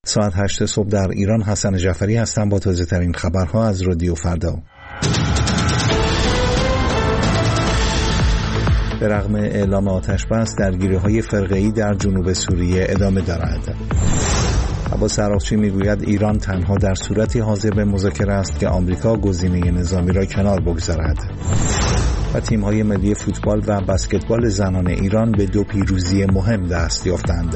ساعت 8 صبح در ایران. حسن جعفری هستم با تازه ترین خبرها از رادیو فردا. به رغم اعلام آتش بس، درگیری‌های فرقه‌ای در جنوب سوریه ادامه دارد. عباس عراقچی میگوید ایران تنها در صورتی حاضر به مذاکره است که آمریکا گزینه نظامی را کنار بگذارد. و تیم‌های ملی فوتبال و بسکتبال زنان ایران به 2 پیروزی مهم دست یافتند.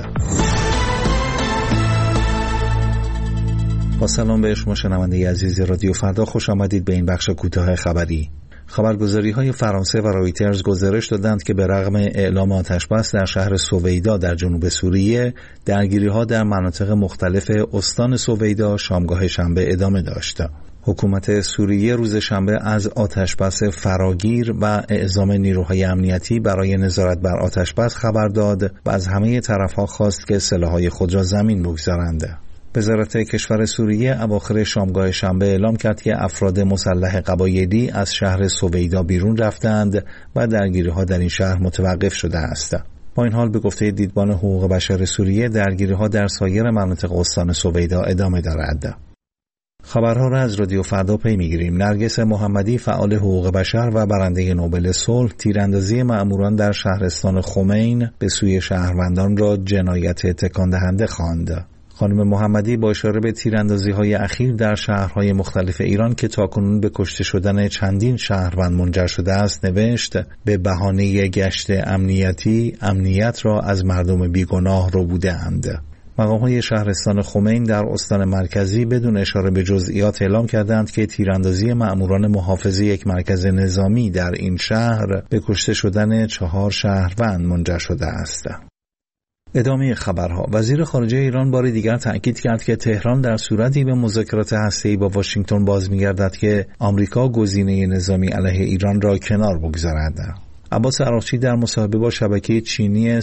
با سلام به شما شنونده عزیز رادیو فردا، خوش آمدید به این بخش کوتاه خبری. خبرگزاری‌های فرانسه و رایترز گزارش دادند که به رغم اعلام آتش بس در شهر سویدا در جنوب سوریه، درگیری‌ها در مناطق مختلف استان سویدا شامگاه شنبه ادامه داشت. حکومت سوریه روز شنبه از آتش بس فراگیر و اعزام نیروهای امنیتی برای نظارت بر آتش بس خبر داد و از همه طرف‌ها خواست که سلاح‌های خود را زمین بگذارند. وزارت کشور سوریه اواخر شامگاه شنبه اعلام کرد که افراد مسلح قبایلی از شهر سویدا بیرون رفتند و درگیری‌ها در این شهر متوقف شده است. با این حال به گفته دیدبان حقوق بشر سوریه، درگیری‌ها در سایر مناطق استان سویدا ادامه دارد. خبرها را از رادیو فردا پی می‌گیریم. نرگس محمدی، فعال حقوق بشر و برنده نوبل صلح، تیراندازی مأموران در شهرستان خمین به سوی شهروندان را جنایت تکان دهنده خواند. خانم محمدی با اشاره به تیراندازی‌های اخیر در شهرهای مختلف ایران که تاکنون به کشته شدن چندین شهروند منجر شده است نوشت: به بهانه گشت امنیتی، امنیت را از مردم بیگناه ربوده‌اند. مقام‌های شهرستان خمین در استان مرکزی بدون اشاره به جزئیات اعلام کردند که تیراندازی مأموران محافظ یک مرکز نظامی در این شهر به کشته شدن 4 شهروند منجر شده است. ادامه خبرها. وزیر خارجه ایران بار دیگر تأکید کرد که تهران در صورتی به مذاکرات هسته‌ای با واشنگتن باز می‌گردد که آمریکا گزینه نظامی علیه ایران را کنار بگذارد. عباس عراقچی در مصاحبه با شبکه چینی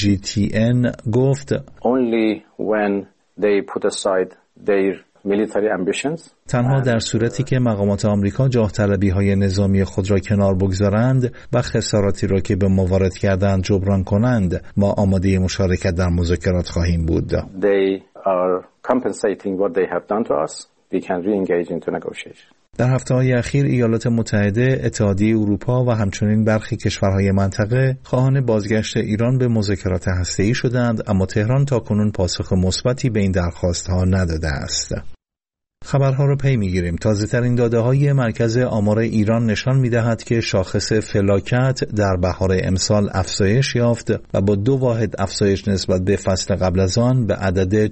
CGTN گفت: Only when they put aside their military ambitions. تنها در صورتی که مقامات آمریکا جاه طلبی‌های نظامی خود را کنار بگذارند و خساراتی را که به ما وارد کردند جبران کنند، ما آماده مشارکت در مذاکرات خواهیم بود. They are compensating what they have done to us. We can re-engage into negotiation. در هفته‌های اخیر ایالات متحده، اتحادیه اروپا و همچنین برخی کشورهای منطقه خواهان بازگشت ایران به مذاکرات هسته‌ای شدند، اما تهران تاکنون پاسخ مثبتی به این درخواست‌ها نداده است. خبرها را پی می‌گیریم. تازه‌ترین داده‌های مرکز آمار ایران نشان می‌دهد که شاخص فلاکت در بهار امسال افزایش یافت و با 2 واحد افزایش نسبت به فصل قبل از آن به عدد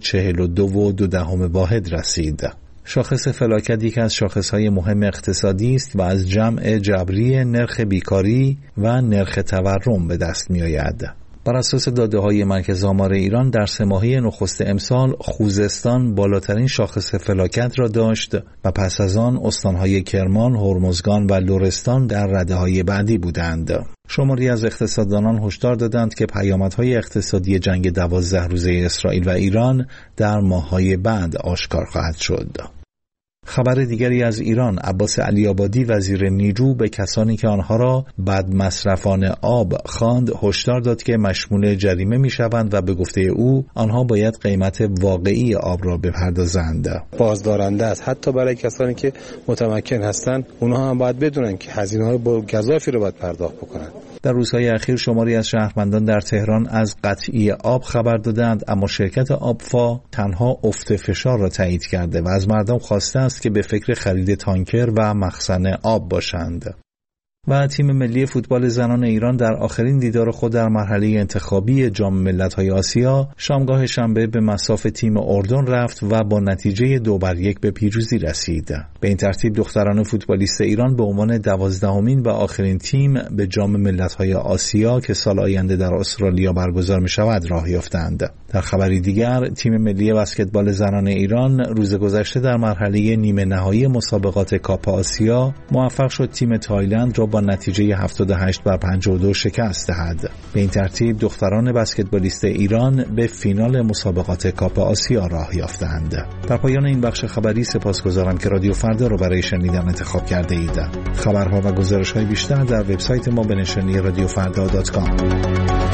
42.2 واحد رسید. شاخص فلاکت یکی از شاخص‌های مهم اقتصادی است و از جمع جبری نرخ بیکاری و نرخ تورم به دست می‌آید. بر اساس داده‌های مرکز آمار ایران در 3 ماهه نخست امسال خوزستان بالاترین شاخص فلاکت را داشت و پس از آن استان‌های کرمان، هرمزگان و لرستان در رده‌های بعدی بودند. شماری از اقتصاددانان هشدار دادند که پیامدهای اقتصادی جنگ 12 روزه اسرائیل و ایران در ماه‌های بعد آشکار خواهد شد. خبر دیگری از ایران. عباس علی‌آبادی وزیر نیرو به کسانی که آنها را بد مصرفان آب خواند هشدار داد که مشمول جریمه می‌شوند و به گفته او آنها باید قیمت واقعی آب را بپردازند. بازدارنده است حتی برای کسانی که متمکن هستند، اونها هم باید بدونن که هزینه‌های گزافی رو باید پرداخت بکنن. در روزهای اخیر شماری از شهروندان در تهران از قطعی آب خبر دادند، اما شرکت آبفا تنها افت فشار را تایید کرده و از مردم خواسته است که به فکر خرید تانکر و مخزن آب باشند. و تیم ملی فوتبال زنان ایران در آخرین دیدار خود در مرحله انتخابی جام ملت‌های آسیا شامگاه شنبه به مصاف تیم اردن رفت و با نتیجه 2-1 به پیروزی رسید. به این ترتیب دختران فوتبالیست ایران به عنوان 12مین و آخرین تیم به جام ملت‌های آسیا که سال آینده در استرالیا برگزار می‌شود راه یافتند. در خبری دیگر، تیم ملی بسکتبال زنان ایران روز گذشته در مرحله نیمه نهایی مسابقات کاپ آسیا موفق شد تیم تایلند را با نتیجه 78-52 شکست دهد. به این ترتیب دختران بسکتبالیست ایران به فینال مسابقات کاپ آسیا راه یافتند. در پایان این بخش خبری سپاسگزارم که رادیو فردا را برای شنیدن انتخاب کرده اید. خبرها و گزارش‌های بیشتر در وبسایت ما به نشانی radiofrda.com.